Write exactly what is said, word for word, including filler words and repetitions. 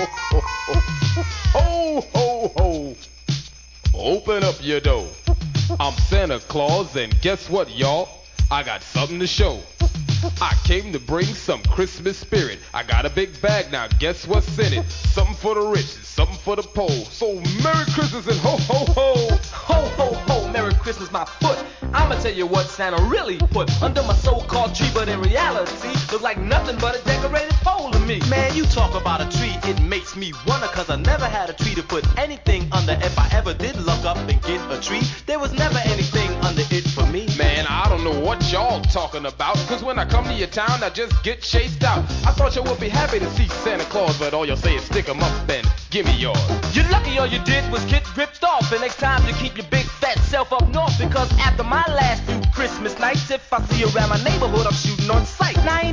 Ho, ho, ho. Open up your door. I'm Santa Claus, and guess what, y'all? I got something to show. I came to bring some Christmas spirit. I got a big bag now, guess what's in it? Something for the rich, something for the poor. So Merry Christmas and ho, ho, ho. Ho, ho, ho, Merry Christmas, my foot. I'ma tell you what Santa really put under my so-called tree, but in reality, look like nothing but a decorated pole to me. Man, you talk about a tree, it makes me wonder, cause I never had a tree to put anything under. If I ever did look up and get a tree, there was never anything under it for me. Man, I don't know what y'all talking about, cause when I come to your town, I just get chased out. I thought you would be happy to see Santa Claus, but all you'll say is stick 'em up and give me yours. You're lucky all you did was get ripped off, and next time you keep your big fat self up north, because after my last few Christmas nights, if I see you around my neighborhood, I'm shooting on sight. Now, I ain't